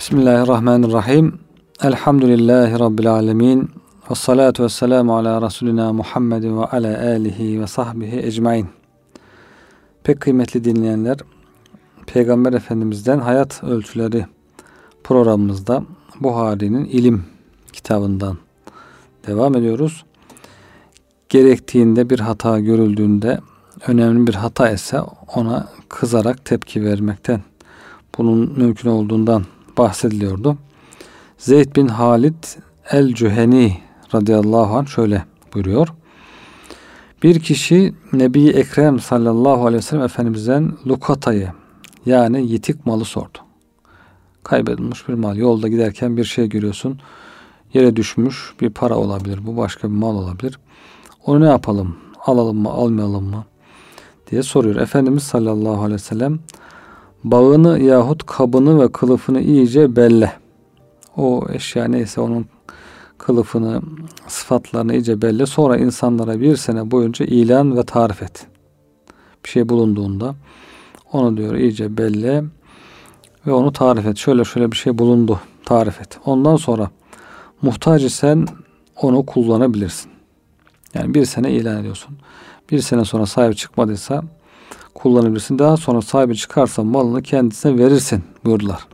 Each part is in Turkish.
Bismillahirrahmanirrahim. Elhamdülillahi Rabbil alemin. Ve salatu ve selamu ala Resulina Muhammedin ve ala alihi ve sahbihi ecmain. Pek kıymetli dinleyenler, Peygamber Efendimiz'den Hayat Ölçüleri programımızda Buhari'nin ilim kitabından devam ediyoruz. Gerektiğinde bir hata görüldüğünde, önemli bir hata ise ona kızarak tepki vermekten, bunun mümkün olduğundan bahsediliyordu. Zeyd bin Halid el-Cüheni radıyallahu anh şöyle buyuruyor. Bir kişi Nebi Ekrem sallallahu aleyhi ve sellem Efendimiz'den lukatayı, yani yitik malı sordu. Kaybedilmiş bir mal. Yolda giderken bir şey görüyorsun. Yere düşmüş bir para olabilir. Bu başka bir mal olabilir. Onu ne yapalım? Alalım mı, almayalım mı? Diye soruyor. Efendimiz sallallahu aleyhi ve sellem bağını yahut kabını ve kılıfını iyice belle. O eşya neyse onun kılıfını, sıfatlarını iyice belle. Sonra insanlara bir sene boyunca ilan ve tarif et. Bir şey bulunduğunda onu diyor iyice belle ve onu tarif et. Şöyle şöyle bir şey bulundu. Tarif et. Ondan sonra muhtaç isen onu kullanabilirsin. Yani bir sene ilan ediyorsun. Bir sene sonra sahibi çıkmadıysa kullanabilirsin. Daha sonra sahibi çıkarsa malını kendisine verirsin buyurdular.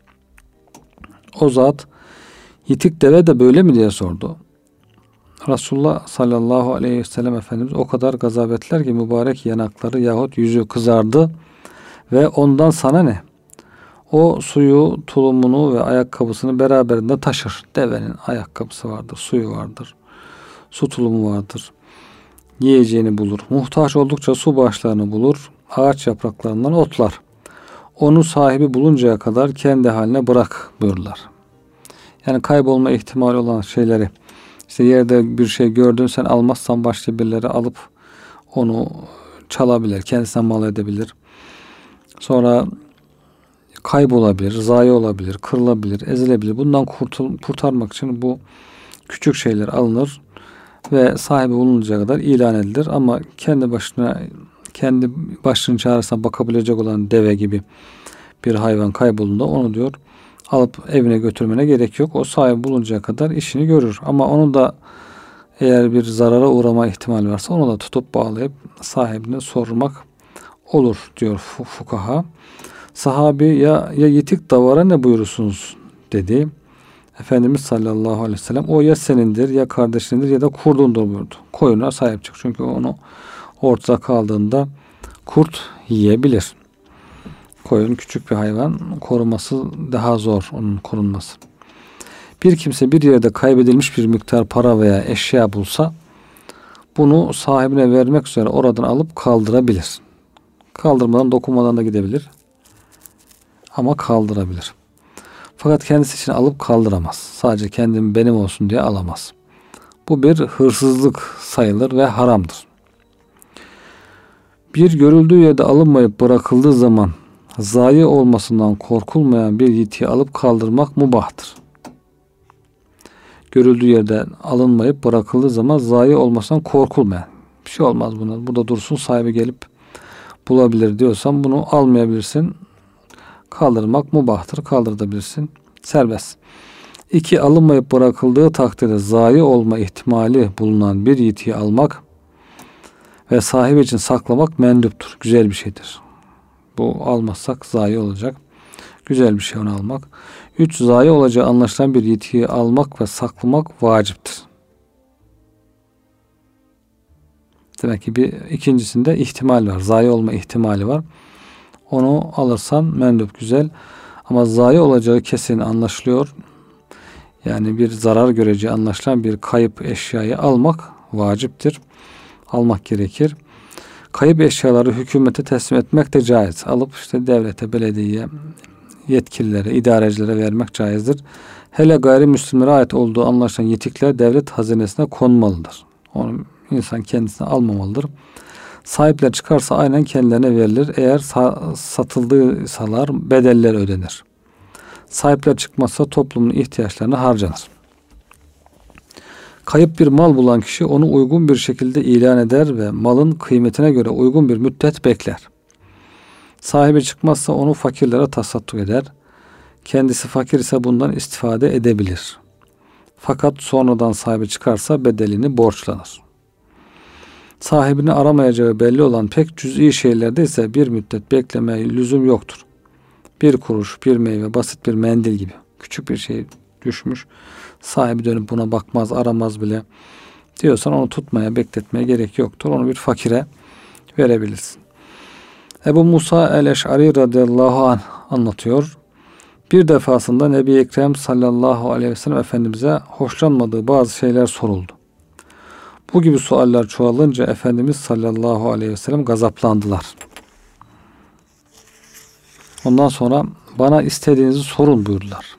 O zat yitik deve de böyle mi diye sordu. Resulullah sallallahu aleyhi ve sellem Efendimiz o kadar gazabetler ki mübarek yanakları yahut yüzü kızardı ve ondan sana ne? O suyu, tulumunu ve ayakkabısını beraberinde taşır. Devenin ayakkabısı vardır, suyu vardır, su tulumu vardır. Yiyeceğini bulur. Muhtaç oldukça su başlarını bulur. Ağaç yapraklarından otlar. Onu sahibi buluncaya kadar kendi haline bırak buyurdular. Yani kaybolma ihtimali olan şeyleri, işte yerde bir şey gördün, sen almazsan başka birileri alıp onu çalabilir, kendisine mal edebilir. Sonra kaybolabilir, zayi olabilir, kırılabilir, ezilebilir. Bundan kurtarmak için bu küçük şeyler alınır ve sahibi bulununcaya kadar ilan edilir. Ama kendi başının çaresine bakabilecek olan deve gibi bir hayvan kaybolduğunda onu diyor alıp evine götürmene gerek yok. O sahibi buluncaya kadar işini görür. Ama onu da eğer bir zarara uğrama ihtimali varsa onu da tutup bağlayıp sahibine sormak olur diyor fukaha. Sahabi ya yitik davara ne buyurursunuz dedi. Efendimiz sallallahu aleyhi ve sellem o ya senindir ya kardeşindir ya da kurdundur buyurdu. Koyuna sahip çık. Çünkü onu ortada kaldığında kurt yiyebilir. Koyun küçük bir hayvan, koruması daha zor, onun korunması. Bir kimse bir yerde kaybedilmiş bir miktar para veya eşya bulsa bunu sahibine vermek üzere oradan alıp kaldırabilir. Kaldırmadan, dokunmadan da gidebilir. Ama kaldırabilir. Fakat kendisi için alıp kaldıramaz. Sadece kendim benim olsun diye alamaz. Bu bir hırsızlık sayılır ve haramdır. Bir görüldüğü yerde alınmayıp bırakıldığı zaman zayi olmasından korkulmayan bir yitiği alıp kaldırmak mubahtır. Görüldüğü yerden alınmayıp bırakıldığı zaman zayi olmasından korkulmayan. Bir şey olmaz buna. Burada dursun, sahibi gelip bulabilir diyorsan bunu almayabilirsin. Kaldırmak mubahtır. Kaldırabilirsin. Serbest. 2. Alınmayıp bırakıldığı takdirde zayi olma ihtimali bulunan bir yitiği almak ve sahibi için saklamak menduptur. Güzel bir şeydir. Bu almazsak zayi olacak. Güzel bir şey onu almak. 3. Zayi olacağı anlaşılan bir yitiği almak ve saklamak vaciptir. Demek ki bir ikincisinde ihtimal var. Zayi olma ihtimali var. Onu alırsan mendup, güzel. Ama zayi olacağı kesin anlaşılıyor. Yani bir zarar göreceği anlaşılan bir kayıp eşyayı almak vaciptir. Almak gerekir. Kayıp eşyaları hükümete teslim etmek de caiz. Alıp işte devlete, belediyeye, yetkililere, idarecilere vermek caizdir. Hele gayrimüslimlere ait olduğu anlaşılan yitikler devlet hazinesine konmalıdır. Onu insan kendisine almamalıdır. Sahipler çıkarsa aynen kendilerine verilir. Eğer satıldıysalar bedeller ödenir. Sahipler çıkmazsa toplumun ihtiyaçlarına harcanır. Kayıp bir mal bulan kişi onu uygun bir şekilde ilan eder ve malın kıymetine göre uygun bir müddet bekler. Sahibi çıkmazsa onu fakirlere tasadduk eder. Kendisi fakir ise bundan istifade edebilir. Fakat sonradan sahibi çıkarsa bedelini borçlanır. Sahibini aramayacağı belli olan pek cüz'i şeylerde ise bir müddet beklemeye lüzum yoktur. Bir kuruş, bir meyve, basit bir mendil gibi küçük bir şey düşmüş. Sahibi dönüp buna bakmaz, aramaz bile diyorsan onu tutmaya, bekletmeye gerek yoktur. Onu bir fakire verebilirsin. Ebu Musa el-Eş'ari radıyallahu anh anlatıyor. Bir defasında Nebi Ekrem sallallahu aleyhi ve sellem Efendimiz'e hoşlanmadığı bazı şeyler soruldu. Bu gibi sualler çoğalınca Efendimiz sallallahu aleyhi ve sellem gazaplandılar. Ondan sonra bana istediğinizi sorun buyurdular.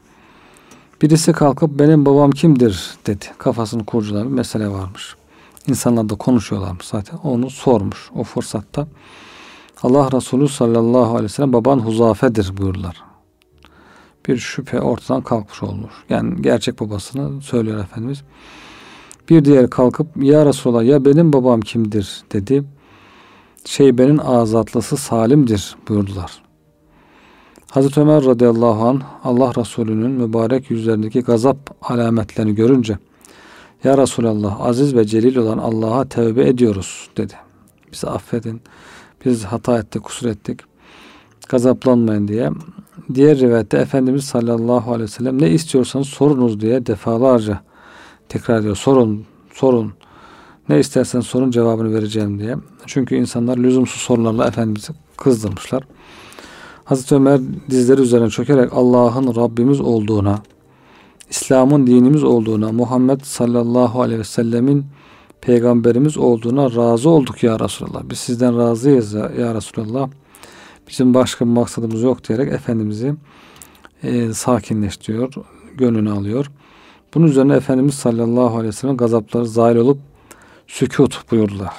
Birisi kalkıp benim babam kimdir dedi. Kafasını kurcalayan bir mesele varmış. İnsanlar da konuşuyorlarmış zaten. Onu sormuş o fırsatta. Allah Resulü sallallahu aleyhi ve sellem baban Huzafe'dir buyurdular. Bir şüphe ortadan kalkmış olmuş. Yani gerçek babasını söylüyor Efendimiz. Bir diğer kalkıp ya Resulallah ya benim babam kimdir dedi. Şeybe'nin azatlısı Salim'dir buyurdular. Hazreti Ömer radıyallahu anh Allah Resulü'nün mübarek yüzlerindeki gazap alametlerini görünce ya Resulallah aziz ve celil olan Allah'a tevbe ediyoruz dedi. Bizi affedin. Biz hata ettik, kusur ettik. Gazaplanmayın diye. Diğer rivayette Efendimiz sallallahu aleyhi ve sellem ne istiyorsanız sorunuz diye defalarca tekrar ediyor. Sorun. Ne isterseniz sorun cevabını vereceğim diye. Çünkü insanlar lüzumsuz sorularla Efendimiz'i kızdırmışlar. Hazreti Ömer dizleri üzerine çökerek Allah'ın Rabbimiz olduğuna, İslam'ın dinimiz olduğuna, Muhammed sallallahu aleyhi ve sellemin peygamberimiz olduğuna razı olduk ya Resulallah. Biz sizden razıyız ya Resulallah. Bizim başka bir maksadımız yok diyerek Efendimiz'i sakinleştiriyor, gönlünü alıyor. Bunun üzerine Efendimiz sallallahu aleyhi ve sellem gazapları zahil olup sükût buyurdular.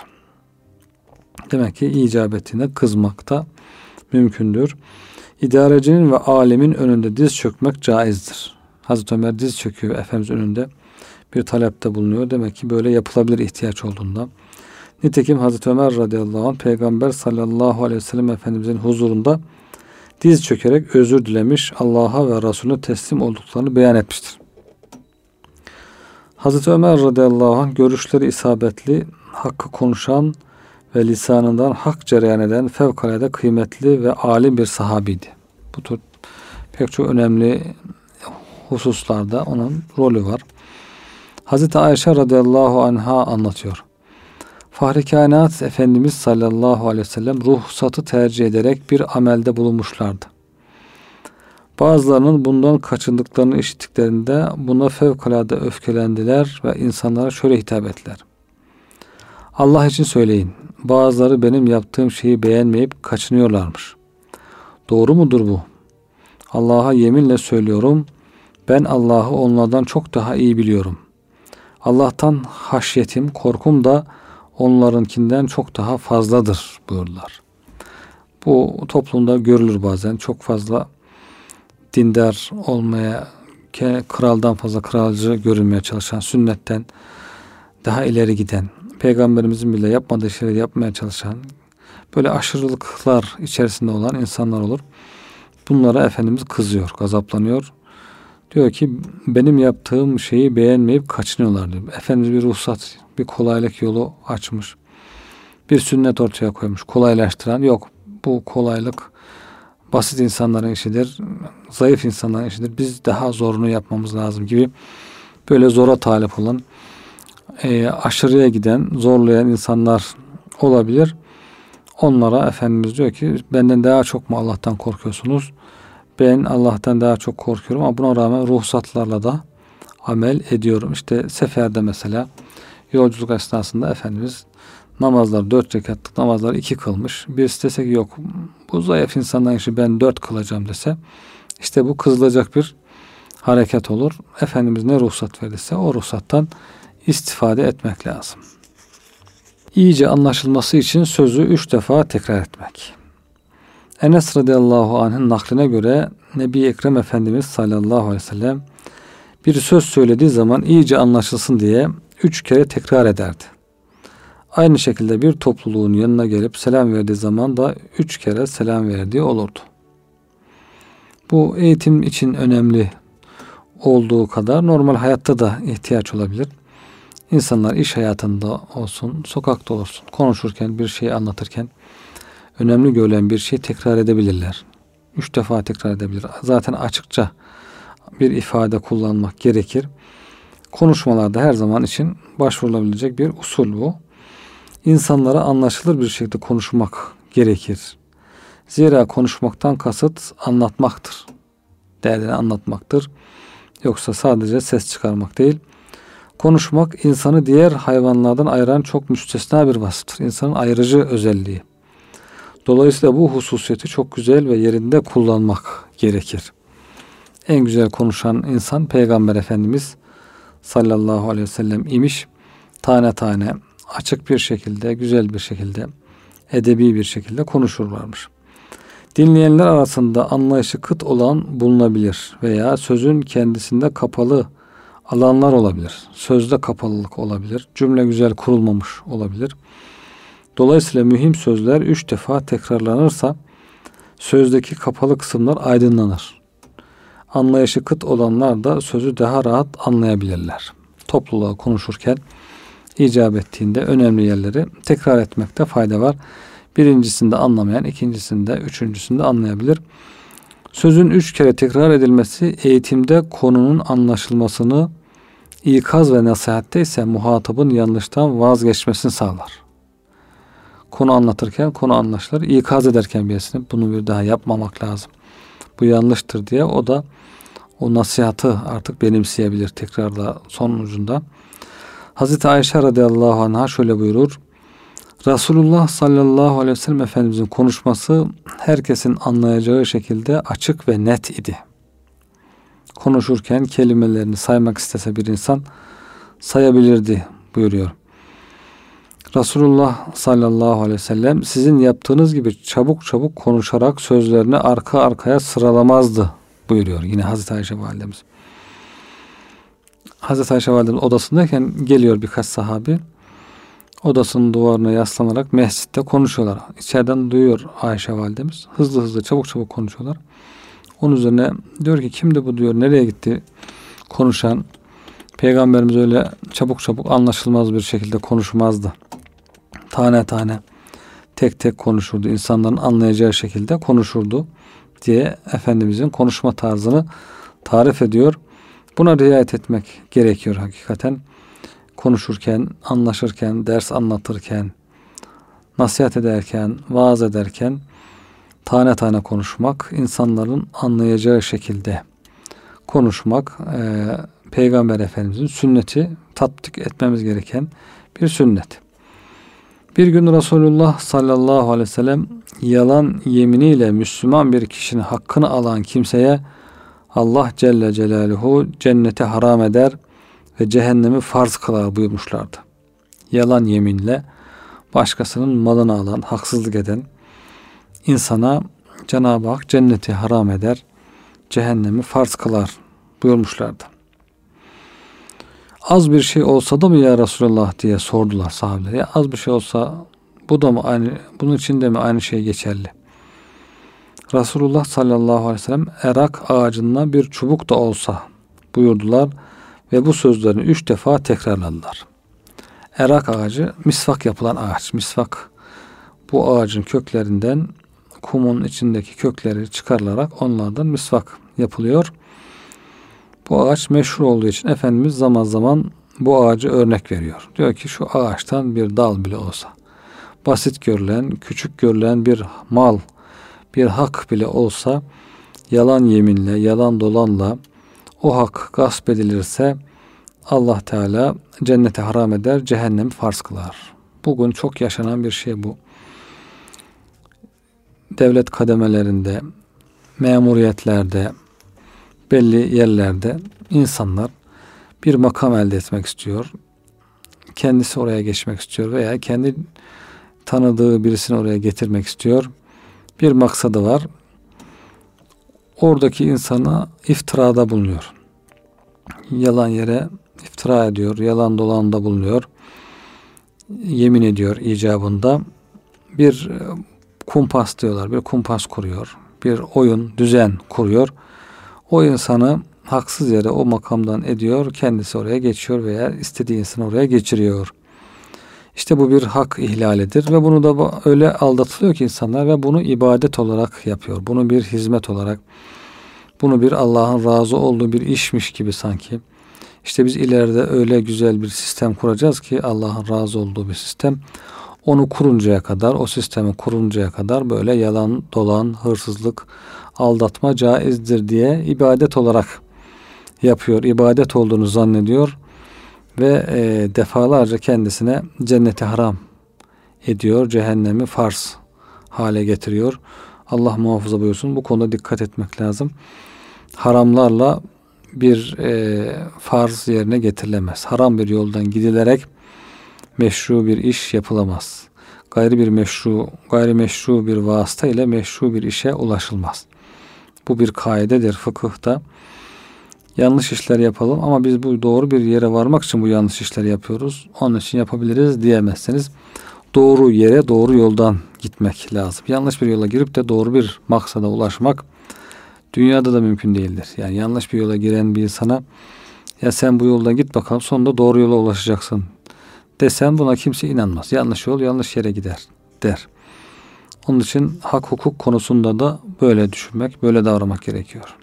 Demek ki icabetine kızmak da mümkündür. İdarecinin ve alemin önünde diz çökmek caizdir. Hazreti Ömer diz çöküyor Efendimiz önünde bir talepte bulunuyor. Demek ki böyle yapılabilir ihtiyaç olduğunda. Nitekim Hazreti Ömer radıyallahu anh Peygamber sallallahu aleyhi ve sellem Efendimizin huzurunda diz çökerek özür dilemiş, Allah'a ve Resulüne teslim olduklarını beyan etmiştir. Hazreti Ömer radıyallahu anh görüşleri isabetli, hakkı konuşan ve lisanından hak cereyan eden fevkalade kıymetli ve alim bir sahabiydi. Bu tür pek çok önemli hususlarda onun rolü var. Hazreti Ayşe radıyallahu anha anlatıyor. Fahri Kainat Efendimiz sallallahu aleyhi ve sellem ruhsatı tercih ederek bir amelde bulunmuşlardı. Bazılarının bundan kaçındıklarını işittiklerinde buna fevkalade öfkelendiler ve insanlara şöyle hitap ettiler. Allah için söyleyin. Bazıları benim yaptığım şeyi beğenmeyip kaçınıyorlarmış. Doğru mudur bu? Allah'a yeminle söylüyorum. Ben Allah'ı onlardan çok daha iyi biliyorum. Allah'tan haşyetim, korkum da onlarınkinden çok daha fazladır buyurdular. Bu toplumda görülür bazen. Çok fazla dindar olmaya, kraldan fazla kralcı görünmeye çalışan, sünnetten daha ileri giden, Peygamberimizin bile yapmadığı şeyleri yapmaya çalışan, böyle aşırılıklar içerisinde olan insanlar olur. Bunlara Efendimiz kızıyor, gazaplanıyor. Diyor ki benim yaptığım şeyi beğenmeyip kaçınıyorlar diyor. Efendimiz bir ruhsat, bir kolaylık yolu açmış. Bir sünnet ortaya koymuş. Kolaylaştıran yok. Bu kolaylık basit insanların işidir. Zayıf insanların işidir. Biz daha zorunu yapmamız lazım gibi böyle zora talip olan, aşırıya giden, zorlayan insanlar olabilir. Onlara Efendimiz diyor ki benden daha çok mu Allah'tan korkuyorsunuz? Ben Allah'tan daha çok korkuyorum ama buna rağmen ruhsatlarla da amel ediyorum. İşte seferde mesela yolculuk esnasında Efendimiz namazlar 4 rekatlık namazlar 2 kılmış. Birisi dese ki yok bu zayıf insanların işi ben 4 kılacağım dese işte bu kızılacak bir hareket olur. Efendimiz ne ruhsat verirse o ruhsattan istifade etmek lazım. İyice anlaşılması için sözü 3 defa tekrar etmek. Enes radıyallahu anh'ın nakline göre Nebi Ekrem Efendimiz sallallahu aleyhi ve sellem bir söz söylediği zaman iyice anlaşılsın diye 3 kere tekrar ederdi. Aynı şekilde bir topluluğun yanına gelip selam verdiği zaman da 3 kere selam verdiği olurdu. Bu eğitim için önemli olduğu kadar normal hayatta da ihtiyaç olabilir. İnsanlar iş hayatında olsun, sokakta olsun, konuşurken, bir şey anlatırken önemli görülen bir şeyi tekrar edebilirler. 3 defa tekrar edebilir. Zaten açıkça bir ifade kullanmak gerekir. Konuşmalarda her zaman için başvurulabilecek bir usul bu. İnsanlara anlaşılır bir şekilde konuşmak gerekir. Zira konuşmaktan kasıt anlatmaktır. Derdini anlatmaktır. Yoksa sadece ses çıkarmak değil. Konuşmak insanı diğer hayvanlardan ayıran çok müstesna bir vasıftır. İnsanın ayrıcı özelliği. Dolayısıyla bu hususiyeti çok güzel ve yerinde kullanmak gerekir. En güzel konuşan insan Peygamber Efendimiz sallallahu aleyhi ve sellem imiş. Tane tane, açık bir şekilde, güzel bir şekilde, edebi bir şekilde konuşurlarmış. Dinleyenler arasında anlayışı kıt olan bulunabilir veya sözün kendisinde kapalı alanlar olabilir. Sözde kapalılık olabilir. Cümle güzel kurulmamış olabilir. Dolayısıyla mühim sözler 3 defa tekrarlanırsa sözdeki kapalı kısımlar aydınlanır. Anlayışı kıt olanlar da sözü daha rahat anlayabilirler. Topluluğa konuşurken icap ettiğinde önemli yerleri tekrar etmekte fayda var. Birincisinde anlamayan, ikincisinde, üçüncüsünde anlayabilir. Sözün 3 kere tekrar edilmesi eğitimde konunun anlaşılmasını, ikaz ve nasihatte ise muhatabın yanlıştan vazgeçmesini sağlar. Konu anlatırken konu anlaşılır. İkaz ederken birisine bunu bir daha yapmamak lazım. Bu yanlıştır diye o da o nasihatı artık benimseyebilir tekrarla sonucunda. Hazreti Ayşe radıyallahu anh'a şöyle buyurur. Resulullah sallallahu aleyhi ve sellem Efendimizin konuşması herkesin anlayacağı şekilde açık ve net idi. Konuşurken kelimelerini saymak istese bir insan sayabilirdi buyuruyor. Resulullah sallallahu aleyhi ve sellem sizin yaptığınız gibi çabuk çabuk konuşarak sözlerini arka arkaya sıralamazdı buyuruyor. Yine Hazreti Ayşe validemiz. Hazreti Ayşe validemiz odasındayken geliyor birkaç sahabi. Odasının duvarına yaslanarak mescitte konuşuyorlar. İçeriden duyuyor Ayşe validemiz. Hızlı hızlı çabuk çabuk konuşuyorlar. Onun üzerine diyor ki kimdi bu diyor. Nereye gitti konuşan? Peygamberimiz öyle çabuk çabuk anlaşılmaz bir şekilde konuşmazdı. Tane tane tek tek konuşurdu. İnsanların anlayacağı şekilde konuşurdu diye Efendimizin konuşma tarzını tarif ediyor. Buna riayet etmek gerekiyor hakikaten. Konuşurken, anlaşırken, ders anlatırken, nasihat ederken, vaaz ederken tane tane konuşmak, insanların anlayacağı şekilde konuşmak Peygamber Efendimizin sünneti, tatbik etmemiz gereken bir sünnet. Bir gün Resulullah sallallahu aleyhi ve sellem yalan yeminiyle Müslüman bir kişinin hakkını alan kimseye Allah Celle Celaluhu cenneti haram eder ve cehennemi farz kılar buyurmuşlardı. Yalan yeminle başkasının malını alan, haksızlık eden insana Cenab-ı Hak cenneti haram eder, cehennemi farz kılar buyurmuşlardı. Az bir şey olsa da mı ya Resulullah diye sordular sahabeler. Ya az bir şey olsa bu da mı aynı, bunun için de mi aynı şey geçerli? Resulullah sallallahu aleyhi ve sellem erak ağacından bir çubuk da olsa buyurdular ve bu sözlerini 3 defa tekrarladılar. Erak ağacı misvak yapılan ağaç. Misvak bu ağacın köklerinden kumun içindeki kökleri çıkarılarak onlardan misvak yapılıyor. Bu ağaç meşhur olduğu için Efendimiz zaman zaman bu ağacı örnek veriyor. Diyor ki şu ağaçtan bir dal bile olsa, basit görülen, küçük görülen bir mal, bir hak bile olsa yalan yeminle, yalan dolanla o hak gasp edilirse Allah Teala cennete haram eder, cehennemi farz kılar. Bugün çok yaşanan bir şey bu. Devlet kademelerinde, memuriyetlerde, belli yerlerde insanlar bir makam elde etmek istiyor. Kendisi oraya geçmek istiyor veya kendi tanıdığı birisini oraya getirmek istiyor. Bir maksadı var. Oradaki insana iftirada bulunuyor. Yalan yere iftira ediyor, yalan dolanda bulunuyor. Yemin ediyor icabında. Bir kumpas diyorlar, bir kumpas kuruyor. bir oyun, düzen kuruyor. O insanı haksız yere o makamdan ediyor, kendisi oraya geçiyor veya istediği insanı oraya geçiriyor. İşte bu bir hak ihlalidir ve bunu da öyle aldatılıyor ki insanlar ve bunu ibadet olarak yapıyor. Bunu bir hizmet olarak, bunu bir Allah'ın razı olduğu bir işmiş gibi sanki. İşte biz ileride öyle güzel bir sistem kuracağız ki Allah'ın razı olduğu bir sistem. Onu kuruncaya kadar, o sistemi kuruncaya kadar böyle yalan, dolan, hırsızlık, aldatma caizdir diye ibadet olarak yapıyor. İbadet olduğunu zannediyor ve defalarca kendisine cenneti haram ediyor. Cehennemi farz hale getiriyor. Allah muhafaza buyursun. Bu konuda dikkat etmek lazım. Haramlarla bir farz yerine getirilemez. Haram bir yoldan gidilerek meşru bir iş yapılamaz. Gayrimeşru bir vasıta ile meşru bir işe ulaşılmaz. Bu bir kaidedir fıkıhta. Yanlış işler yapalım ama biz bu doğru bir yere varmak için bu yanlış işleri yapıyoruz. Onun için yapabiliriz diyemezseniz doğru yere doğru yoldan gitmek lazım. Yanlış bir yola girip de doğru bir maksada ulaşmak dünyada da mümkün değildir. Yani yanlış bir yola giren bir insana ya sen bu yoldan git bakalım sonunda doğru yola ulaşacaksın desen buna kimse inanmaz. Yanlış yol yanlış yere gider der. Onun için hak hukuk konusunda da böyle düşünmek, böyle davranmak gerekiyor.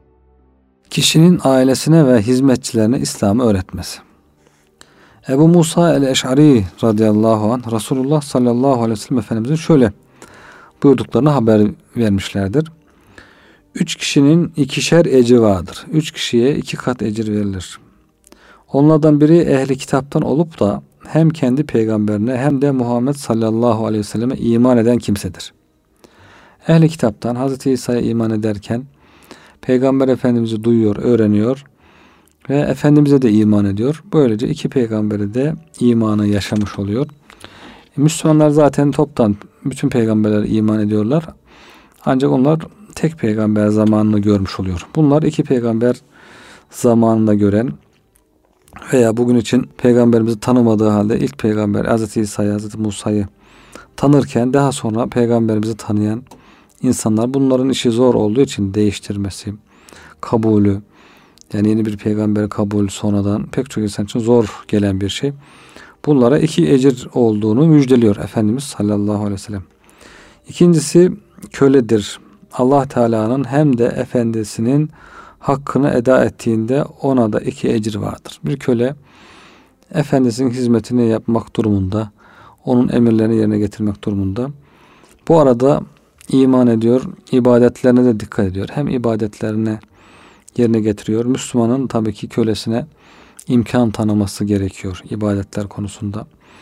Kişinin ailesine ve hizmetçilerine İslam'ı öğretmesi. Ebu Musa el-Eş'ari radıyallahu anh Resulullah sallallahu aleyhi ve sellem Efendimizin şöyle buyurduklarını haber vermişlerdir. 3 kişinin 2'şer ecri vardır. 3 kişiye 2 kat ecir verilir. Onlardan biri ehli kitaptan olup da hem kendi peygamberine hem de Muhammed sallallahu aleyhi ve selleme iman eden kimsedir. Ehli kitaptan Hazreti İsa'ya iman ederken Peygamber Efendimiz'i duyuyor, öğreniyor ve Efendimiz'e de iman ediyor. Böylece 2 peygamberi de imanı yaşamış oluyor. Müslümanlar zaten toptan bütün peygamberlere iman ediyorlar. Ancak onlar tek peygamber zamanını görmüş oluyor. Bunlar 2 peygamber zamanında gören veya bugün için peygamberimizi tanımadığı halde ilk peygamber Hazreti İsa'yı, Hazreti Musa'yı tanırken daha sonra peygamberimizi tanıyan insanlar, bunların işi zor olduğu için değiştirmesi, kabulü, yani yeni bir peygamberi kabul sonradan pek çok insan için zor gelen bir şey. Bunlara 2 ecir olduğunu müjdeliyor Efendimiz sallallahu aleyhi ve sellem. İkincisi köledir. Allah Teala'nın hem de efendisinin hakkını eda ettiğinde ona da 2 ecir vardır. Bir köle efendisinin hizmetini yapmak durumunda, onun emirlerini yerine getirmek durumunda. Bu arada iman ediyor, ibadetlerine de dikkat ediyor. Hem ibadetlerine yerine getiriyor. Müslümanın tabii ki kölesine imkan tanıması gerekiyor ibadetler konusunda.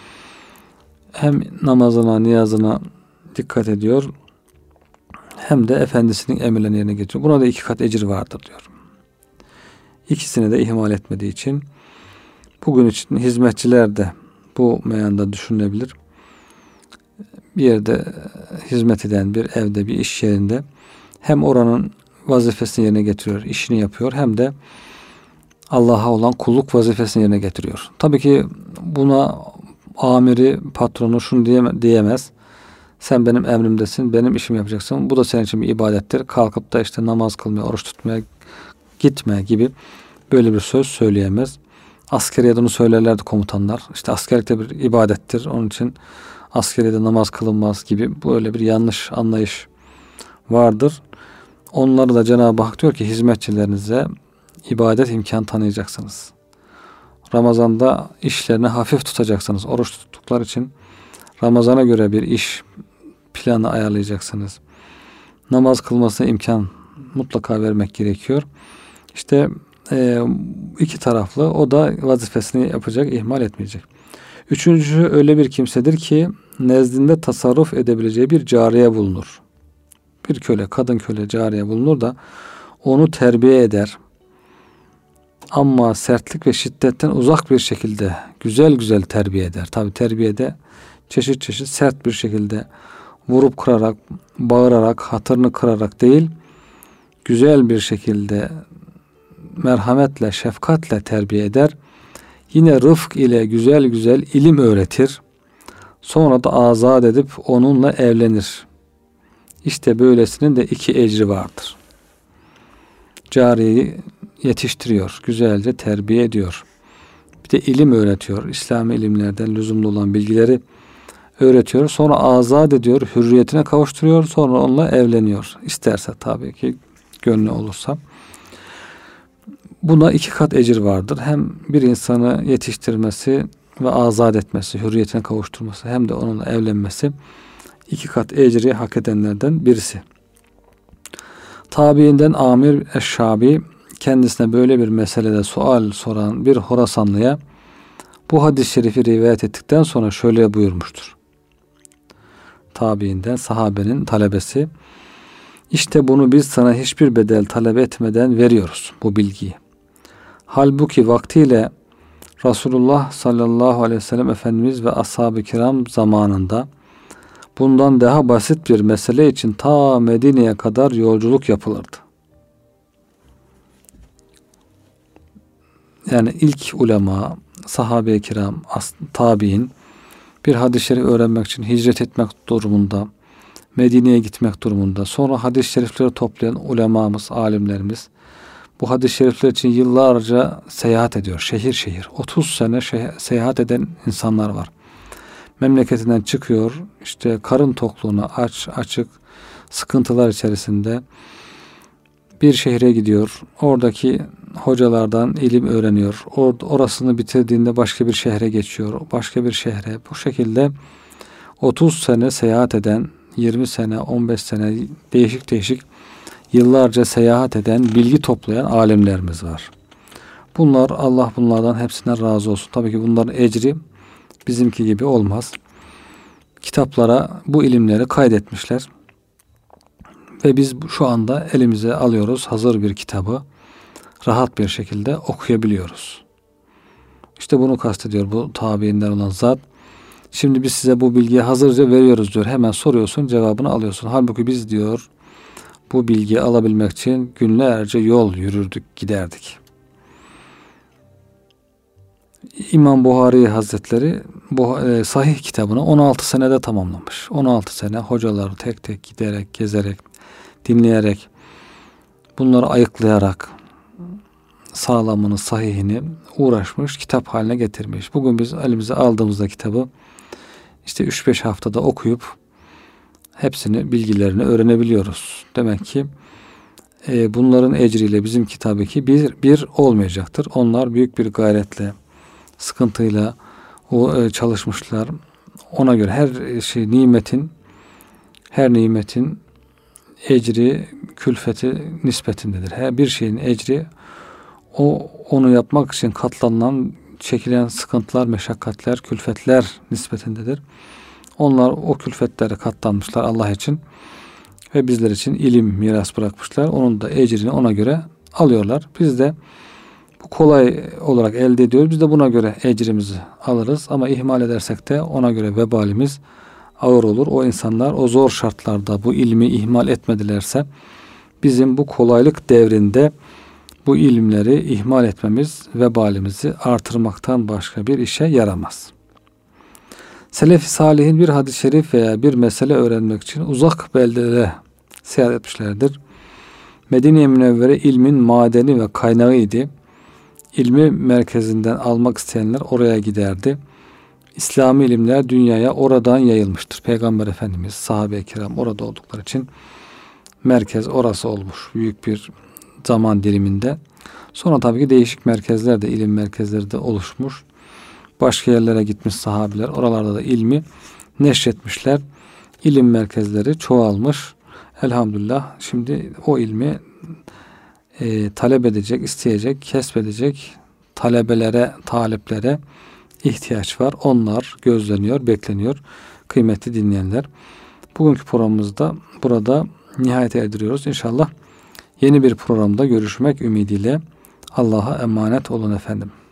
Hem namazına, niyazına dikkat ediyor, hem de efendisinin emirlerini yerine getiriyor. Buna da 2 kat ecir vardır diyor. İkisini de ihmal etmediği için bugün için hizmetçiler de bu meyanda düşünülebilir. Bir yerde hizmet eden, bir evde, bir iş yerinde hem oranın vazifesini yerine getiriyor, işini yapıyor, hem de Allah'a olan kulluk vazifesini yerine getiriyor. Tabii ki buna amiri, patronu şunu diyemez. Sen benim emrimdesin, benim işimi yapacaksın. Bu da senin için bir ibadettir. Kalkıp da işte namaz kılmaya, oruç tutmaya gitme gibi böyle bir söz söyleyemez. Askeriyede onu söylerlerdi komutanlar. İşte askerlikte bir ibadettir. Onun için askeriyede namaz kılınmaz gibi böyle bir yanlış anlayış vardır. Onları da Cenab-ı Hak diyor ki hizmetçilerinize ibadet imkan tanıyacaksınız. Ramazanda işlerini hafif tutacaksınız. Oruç tuttukları için Ramazana göre bir iş planı ayarlayacaksınız. Namaz kılmasına imkan mutlaka vermek gerekiyor. İşte 2 taraflı, o da vazifesini yapacak, ihmal etmeyecek. Üçüncüsü öyle bir kimsedir ki nezdinde tasarruf edebileceği bir cariye bulunur. Bir köle, kadın köle, cariye bulunur da onu terbiye eder. Ama sertlik ve şiddetten uzak bir şekilde güzel terbiye eder. Tabi terbiyede çeşit sert bir şekilde vurup kırarak, bağırarak, hatırını kırarak değil, güzel bir şekilde merhametle, şefkatle terbiye eder. Yine rıfk ile güzel ilim öğretir. Sonra da azat edip onunla evlenir. İşte böylesinin de 2 ecri vardır. Cariyeyi yetiştiriyor, güzelce terbiye ediyor. Bir de ilim öğretiyor. İslami ilimlerden lüzumlu olan bilgileri öğretiyor. Sonra azat ediyor, hürriyetine kavuşturuyor. Sonra onunla evleniyor. İsterse tabii ki, gönlü olursa. Buna 2 kat ecir vardır. Hem bir insanı yetiştirmesi ve azat etmesi, hürriyetine kavuşturması, hem de onunla evlenmesi 2 kat ecri hak edenlerden birisi. Tabiinden Amir Eşşabi kendisine böyle bir meselede sual soran bir Horasanlıya bu hadis-i şerifi rivayet ettikten sonra şöyle buyurmuştur. Tabiinden, sahabenin talebesi, işte bunu biz sana hiçbir bedel talep etmeden veriyoruz, bu bilgiyi. Halbuki vaktiyle Resulullah sallallahu aleyhi ve sellem Efendimiz ve ashab-ı kiram zamanında bundan daha basit bir mesele için ta Medine'ye kadar yolculuk yapılırdı. Yani ilk ulema, sahabe-i kiram, tabi'in bir hadis-i şerif öğrenmek için hicret etmek durumunda, Medine'ye gitmek durumunda, sonra hadis-i şerifleri toplayan ulemamız, alimlerimiz bu hadis-i şerifler için yıllarca seyahat ediyor. Şehir şehir. 30 sene seyahat eden insanlar var. Memleketinden çıkıyor, işte karın tokluğuna açık sıkıntılar içerisinde bir şehre gidiyor. Oradaki hocalardan ilim öğreniyor. Orasını bitirdiğinde başka bir şehre geçiyor. Başka bir şehre. Bu şekilde 30 sene seyahat eden, 20 sene, 15 sene değişik yıllarca seyahat eden, bilgi toplayan alimlerimiz var. Bunlar, Allah bunlardan hepsinden razı olsun. Tabii ki bunların ecri bizimki gibi olmaz. Kitaplara bu ilimleri kaydetmişler. Ve biz şu anda elimize alıyoruz hazır bir kitabı. Rahat bir şekilde okuyabiliyoruz. İşte bunu kastediyor bu tabiinden olan zat. Şimdi biz size bu bilgiyi hazırca veriyoruz diyor. Hemen soruyorsun, cevabını alıyorsun. Halbuki biz diyor bu bilgiyi alabilmek için günlerce yol yürürdük, giderdik. İmam Buhari Hazretleri bu sahih kitabını 16 senede tamamlamış. 16 sene hocaları tek tek giderek, gezerek, dinleyerek, bunları ayıklayarak sağlamını, sahihini uğraşmış, kitap haline getirmiş. Bugün biz elimize aldığımızda kitabı işte 3-5 haftada okuyup hepsini, bilgilerini öğrenebiliyoruz. Demek ki bunların ecriyle bizim tabii ki bir olmayacaktır. Onlar büyük bir gayretle, sıkıntıyla çalışmışlar. Ona göre her nimetin ecri külfeti nispetindedir. Her bir şeyin ecri onu yapmak için katlanılan, çekilen sıkıntılar, meşakkatler, külfetler nispetindedir. Onlar o külfetlere katlanmışlar Allah için ve bizler için ilim miras bırakmışlar. Onun da ecrini ona göre alıyorlar. Biz de bu kolay olarak elde ediyoruz. Biz de buna göre ecrimizi alırız. Ama ihmal edersek de ona göre vebalimiz ağır olur. O insanlar o zor şartlarda bu ilmi ihmal etmedilerse bizim bu kolaylık devrinde bu ilimleri ihmal etmemiz vebalimizi artırmaktan başka bir işe yaramaz. Selef-i Salih'in bir hadis-i şerif veya bir mesele öğrenmek için uzak beldelere seyahat etmişlerdir. Medine-i Münevvere ilmin madeni ve kaynağıydı. İlmi merkezinden almak isteyenler oraya giderdi. İslami ilimler dünyaya oradan yayılmıştır. Peygamber Efendimiz, sahabe-i kiram orada oldukları için merkez orası olmuş büyük bir zaman diliminde. Sonra tabii ki değişik merkezler de, ilim merkezleri de oluşmuş. Başka yerlere gitmiş sahabiler, oralarda da ilmi neşretmişler. İlim merkezleri çoğalmış. Elhamdülillah şimdi o ilmi talep edecek, isteyecek, kesbedecek taleplere ihtiyaç var. Onlar gözleniyor, bekleniyor. Kıymetli dinleyenler. Bugünkü programımızda burada nihayete erdiriyoruz. İnşallah yeni bir programda görüşmek ümidiyle Allah'a emanet olun efendim.